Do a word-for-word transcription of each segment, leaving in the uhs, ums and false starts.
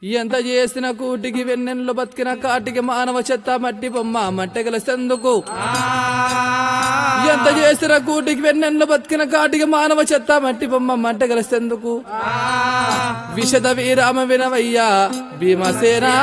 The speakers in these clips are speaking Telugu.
ఎంత చేసిన కూటికి వెన్నెల్లో బతికిన కాటికి మానవ చెత్త మట్టి బొమ్మ మట్టెగలసెందుకు ఎంత చేసిన కూటికి వెన్నెల్లో బతికిన కాటికి మానవ చెత్త మట్టి బొమ్మ మట్టెగలసెందుకు విషద వీరామ వినవయ్యా భీమసేనా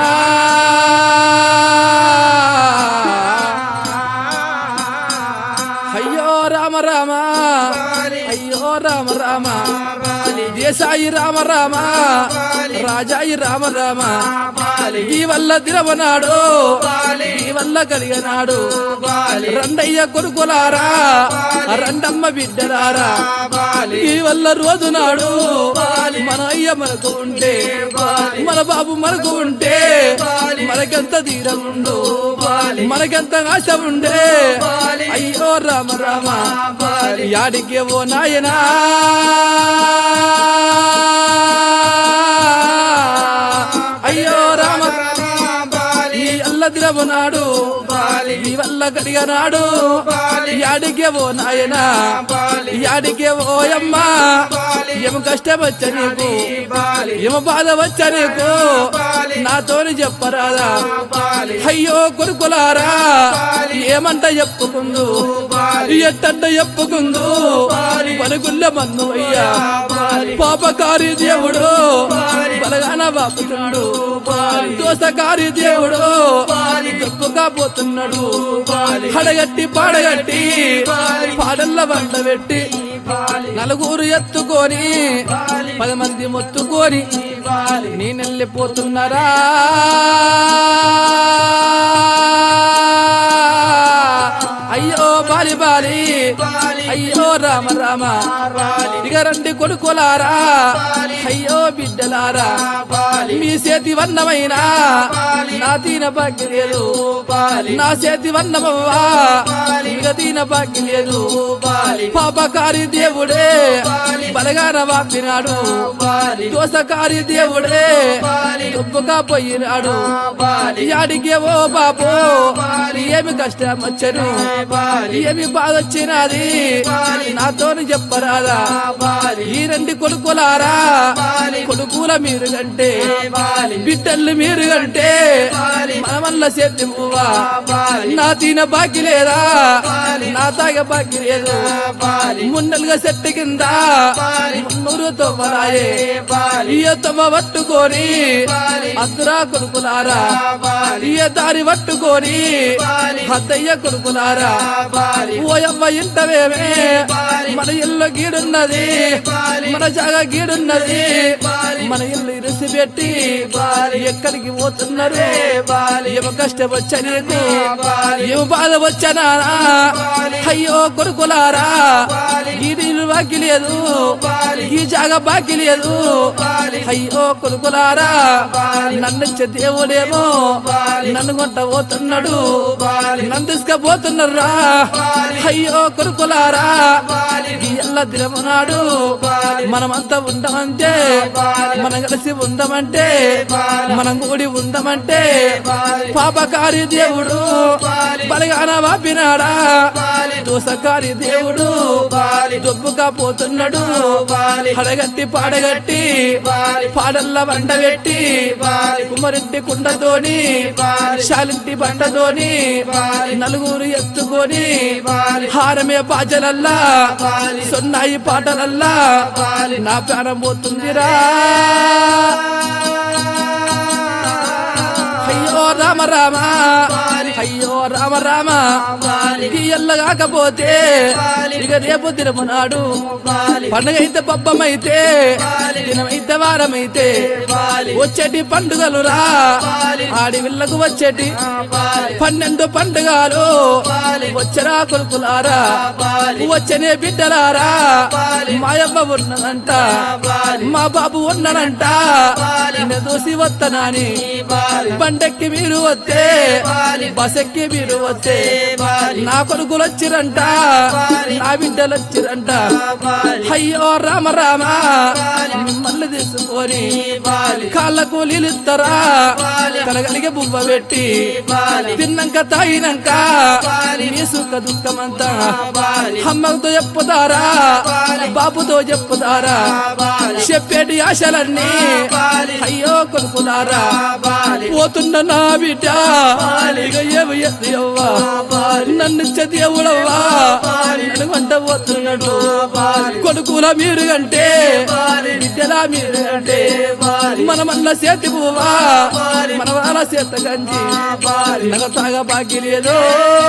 అయ్యో రామ రామ అయ్యో రామ రామ దేశాయి రామ రామ రాజాయి రామ రామ ఈ వల్ల దిరవనాడు ఈ వల్ల కలిగనాడు రండయ్య కొడుకులారా రండమ్మ బిడ్డలారా ఈ వల్ల రోజు నాడు మన అయ్య మనకు ఉంటే మన బాబు మనకు ఉంటే మనకెంత ధీరం ఉండు మనకెంత ఆశ ఉండే అయ్యో రామ రామ యాడికి ఓ నాయనా అయ్యో రామ ఈ అల్ల దిరవనాడు ఈ వల్ల కడిగనాడు యాడికే ఓ నాయనా యాడికే ఓయమ్మా ఏమ కష్టం వచ్చ నీకు ఏమ బాధ వచ్చ నీకు నాతోని చెప్పరాదా అయ్యో కొడుకులారా ఏమంట చెప్పుకుందు ఎట్టంట చెప్పుకుందు పలుగుల్ల మన్ను అయ్యా పాపకారి దేవుడు బలగాన బాపుతున్నాడు దోసకారి దేవుడు తప్పుగా పోతున్నాడు హడగట్టి పాడగట్టి పాడల్ల వంట పెట్టి నలుగురు ఎత్తుకొని పది మంది మొత్తుకొని నేనెళ్ళిపోతున్నారా అయ్యో బాలి బాలి అయ్యో రామ రామ ఇక రండి కొడుకులారా అయ్యో బిడ్డలారా మీ చేతి వన్నమైనా నా దీన భాగ్యం లేదు నా చేతి వన్నమవ్వా ఇక దీన భాగ్యం లేదు పాపకారి దేవుడే బలగాన వాపినాడు దోసకారి దేవుడే దుబ్బుగా పోయినాడు యాడికే ఓ బాబు ఏమి కష్టం వచ్చను ఏమి బాధ వచ్చినది నాతోని చెప్పరాదా ఈ రెండు కొడుకులారా కొడుకుల మీరు కంటే బిడ్డలు మీరు కంటే మన వల్ల చేతి పువ్వా నా తిన బాకి లేదా నా తాగ బాకి లేదు మున్నలుగా చెట్టు కింద మున్నూరు తొమ్మరాయే ఇయ తొమ్మ పట్టుకొని అద్దురా కొడుకులారా ఇయ దారి పట్టుకొని అద్దయ్య కొడుకులారా ఓయమ్మ ఇంటవేమే మన ఇల్లు గీడున్నది మన జాగ గీడున్నది మన ఇల్లు ఇరిసి పెట్టి ఎక్కడికి పోతున్నారు ఏమో కష్టం వచ్చా నీకు ఏమో బాధ వచ్చానా అయ్యో కొడుకులారా ఈ నీళ్ళు బాకి లేదు ఈ జాగ బాకి లేదు అయ్యో కొడుకులారా నన్ను ఇచ్చే దేవుడేమో నన్ను కొంట పోతున్నాడు నన్ను తీసుకపోతున్నారా అయ్యో కొడుకులారా ఈ ఎల్ల దినమునాడు మనమంతా ఉండమంటే మనం కలిసి ఉందమంటే మనం కూడి ఉందమంటే పాపకారి దేవుడు బలగాన వాపినాడా దోసకారి దేవుడు దొబ్బుగా పోతున్నాడు హడగట్టి పాడగట్టి పాడల్ల బండ పెట్టి కుమ్మరింటి కుండతోని శాలింటి బండతోని నలుగురు ఎత్తుకొని హారమే బాజలల్లా సొన్నాయి పాటలల్లా నా ప్రాణం పోతుందిరా అయ్యో రామ రామ అయ్యో రామ రామ ఎల్ల కాకపోతే ఇక రేపు దినమునాడు పండుగ అయితే పబ్బమైతే దినమైతే వారమైతే వచ్చేటి పండుగలు రా ఆడి విల్లకు వచ్చేటి పన్నెండు పండుగలు వచ్చరా కొడుకులారా వచ్చనే బిడ్డలారా మా అవ్వ ఉన్నదంట మా బాబు ఉన్నాడంట దూసి వత్తనాని పండక్కి మీరు వస్తే బసెక్కి మీరు వస్తే నా కొడుకులు వచ్చిరంట నా బిడ్డలు వచ్చిరంట అయ్యో రామ రామ మిమ్మల్ని తీసుకొని కాళ్ళకు నీళ్ళిస్తారా కలగలిగే బువ్వ పెట్టి తిన్నాక తాగినాక నీ సుఖ దుఃఖమంతా అమ్మతో చెప్పుతారా బాబుతో చెప్పుతారా చెప్పేటి ఆశలన్నీ అయ్యో కొనుక్కున్నారా పోతున్న నా బిడ్డ నన్ను దేవుడవ్వా నన్ను వంట పోతున్నాడు కొడుకుల మీరు అంటే బిడ్డలా మీరు అంటే మనమల్ల చేతి పువ్వా మన వాళ్ళ చేత గంజి నగ తాగా బాకీ లేదో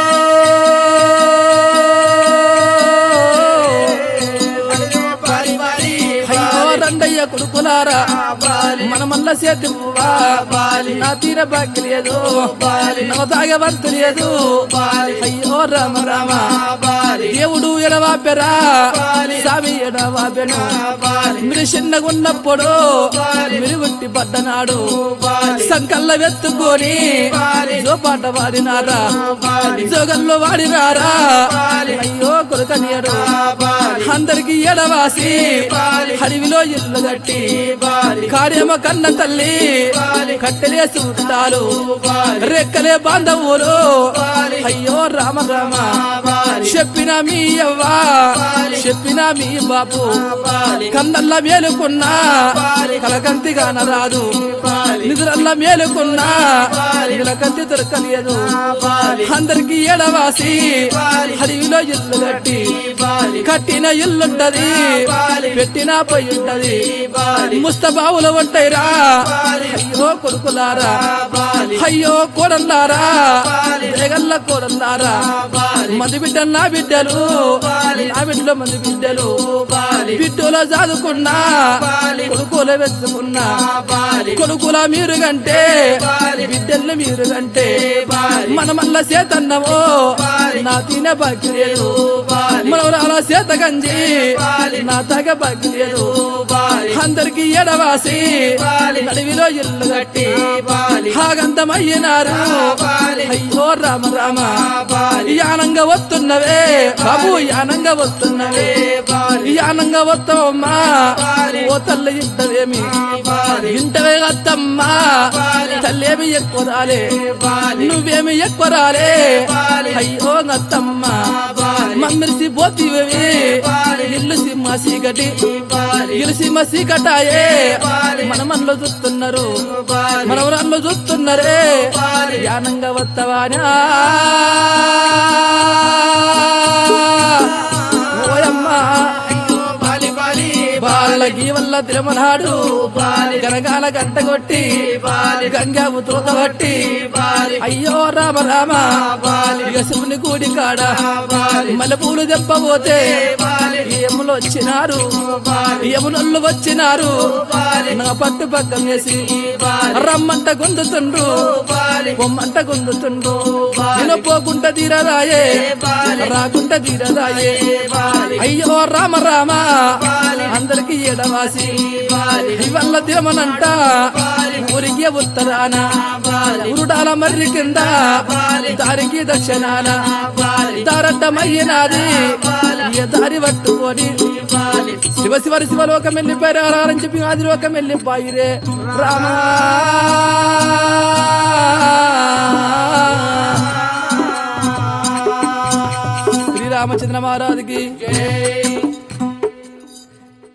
రండయ్య కొడుకులారా మనమల్ల చేతి పువ్వా నా తీర బాకీ లేదు నగ తాగవంతు లేదు అయ్యో రామ రామ దేవుడు ఎడవాపెరా స్వామి ఎడవాపెను మీరు చిన్నగున్నప్పుడు మీరు గుట్టి పడ్డనాడు సంకల్ల వెత్తుకొని జోపాట వాడినారా జోగల్లో వాడినారా అయ్యో కొడుకనియడు అందరికి ఎడవాసి అడవిలో ఇల్లు కట్టి కార్యమ కన్న తల్లి కట్టెలే చూస్తాలు రెక్కలే బాంధవులు అయ్యో రామ రామ చెప్పిన మీ అవ్వా చెప్పిన మీ బాపు కన్నల్ల మేలుకున్నా కలకంతి కానరాదు నిధులల్ల మేలుకున్నా కలకంతి దొరకలేదు అందరికి ఎడవాసి అడవిలో ఇల్లు కట్టి కట్టిన ఇల్లుంటది పెట్టిన పొయ్యి ఉంటది ముస్తబావులు ఉంటాయిరా అయ్యో కొడుకులారా అయ్యో కోడల్లారా జగల్ల కోడల్లారా మంది బిడ్డ నా బిడ్డలు నా బిడ్డలో మంది బిడ్డలు బిడ్డలో చదువుకున్నా కొడుకుల వెతుకున్నా కొడుకుల మీరు కంటే బిడ్డలు మీరు కంటే మన మల్ల చేతన్నవో నా తినే బాకీ లేదు మనవరాల చేత గంజి నా తగ బాకీ లేదు అందరికి ఎడవాసి నడివిలో ఇల్లు కట్టి హాగంతమయ్యినారు అయ్యో రామ రామ యానంగా వస్తున్నవే బాబు యానంగా వస్తున్నవే యానంగా వస్తావమ్మా ఓ తల్లి ఇంటవేమి ఇంటవే వద్దమ్మా తల్లేమి ఎక్కువ రాలే నువ్వేమి ఎక్కువ రాలే అయ్యో నత్తమ్మా మమ్మిరిసి పోతివే ఇల్లు సింహ సీకటి ఇల్లు సింహ సీకటాయే మన మనలో చూస్తున్నారు మన ఊరల్లో చూస్తున్నారే యానంగా వత్తవానా ఓయమ్మా బాలకి వల్ల తిరుమలాడు గనగాల గంట కొట్టి గంగాము తోతబట్టి అయ్యో రామ రామ శివుని కూడి కాడ మల్లెపూలు దెబ్బపోతే యములు వచ్చినారు యమునల్లు వచ్చినారు నా పట్టు పక్కం వేసి రమ్మంట గుందుతుండ్రు పొమ్మంట గుందుతుండ్రు నేను పోకుంట తీరదాయే రాకుంట తీరదాయే అయ్యో రామ రామ అందరికి ఎడవాసి ఇవల్ల తిరమనంట ఊరికి ఉత్తరాన ఉరుడాల మర్రి కింద దారికి దక్షిణాన దారడ్డమయ్యినాది దారి పట్టుకొని శివ శివరి శివలోకం వెళ్ళిపోయారని చెప్పి ఆది లోకం వెళ్ళిపోయిరే రామా శ్రీరామచంద్ర మహారాజుకి